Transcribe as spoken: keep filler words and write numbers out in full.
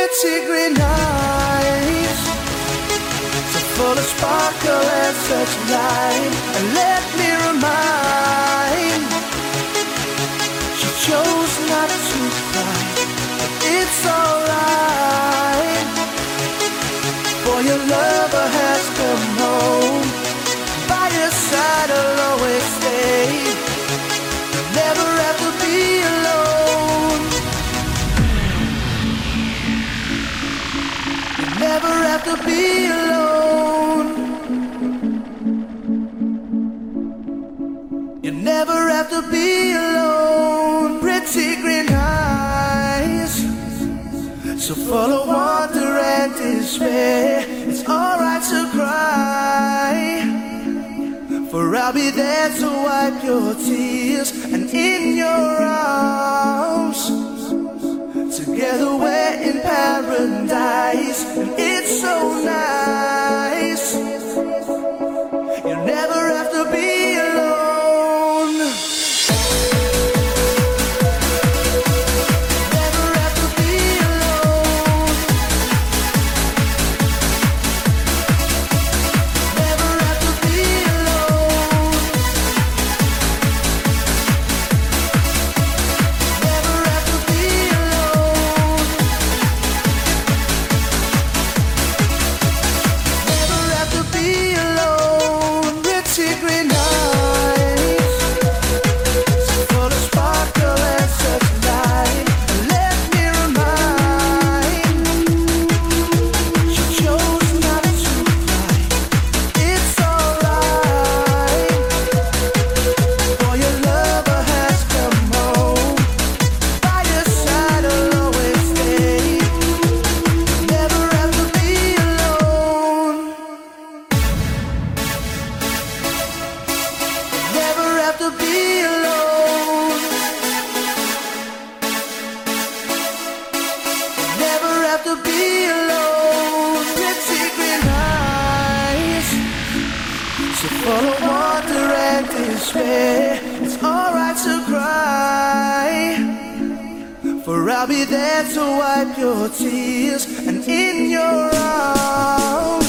pretty green eyes, so full of sparkle and such light. And let me remind, she chose not to cry, but it's alright, for your lover has come home. By your side I'll always stay, never have to be alone. Never have to be alone. You never have to be alone. Pretty green eyes, so full of wonder and despair. It's alright to cry, for I'll be there to wipe your tears. And in your arms, together we're in paradise. And it's so nice, you never have to be alone. Never have to be alone. Never have to be alone. Never have to be alone. Never have to be alone. Pretty green eyes, so full of sparkle and such light. Let me remind, she chose not to cry. It's alright, for your lover has come home. By your side I'll always stay, never have to be alone. Never have to be alone. Never have to be alone. Pretty green eyes, so full of wonder and despair. It's alright to cry, for I'll be there to wipe your tears. And in your arms,